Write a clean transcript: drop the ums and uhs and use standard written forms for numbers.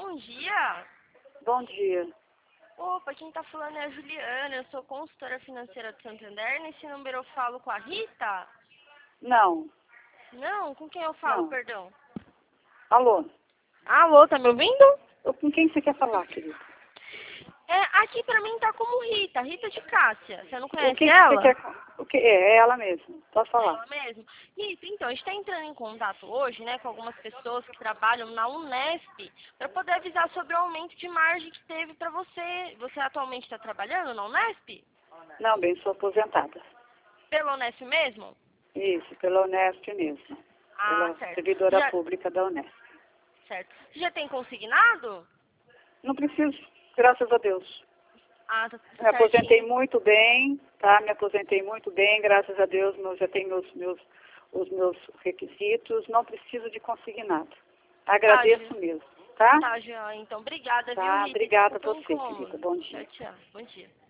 bom dia. Bom dia. Opa, quem tá falando é a Juliana, eu sou consultora financeira do Santander. Nesse número eu falo com a Rita? Não, Não, com quem eu falo, não. perdão? Alô? Alô, tá me ouvindo? Com quem você quer falar, querido? Aqui pra mim tá como Rita, Rita de Cássia. Você não O conhece que ela? você quer? É ela mesmo. Pode É falar. ela mesmo? Rita, então, a gente está entrando em contato hoje, né, com algumas pessoas que trabalham na Unesp, para poder avisar sobre o aumento de margem que teve para você. Você atualmente está trabalhando na Unesp? Não, bem, sou aposentada. Pela Unesp mesmo? Isso, pela Unesp mesmo. Ah, Pela certo. servidora pública da Unesp. Certo. Você já tem consignado? Não preciso, graças a Deus. Ah, tá Me aposentei certinho. muito bem, tá? Me aposentei muito bem, graças a Deus. Já tenho os meus requisitos. Não preciso de consignado. Tá, Agradeço Ju. mesmo, tá? Tá, Joia. Então, obrigada, viu, Tá, Rita? obrigada a Desculpa o você, querida. incômodo. Bom Tchau, dia. tchau. Bom dia.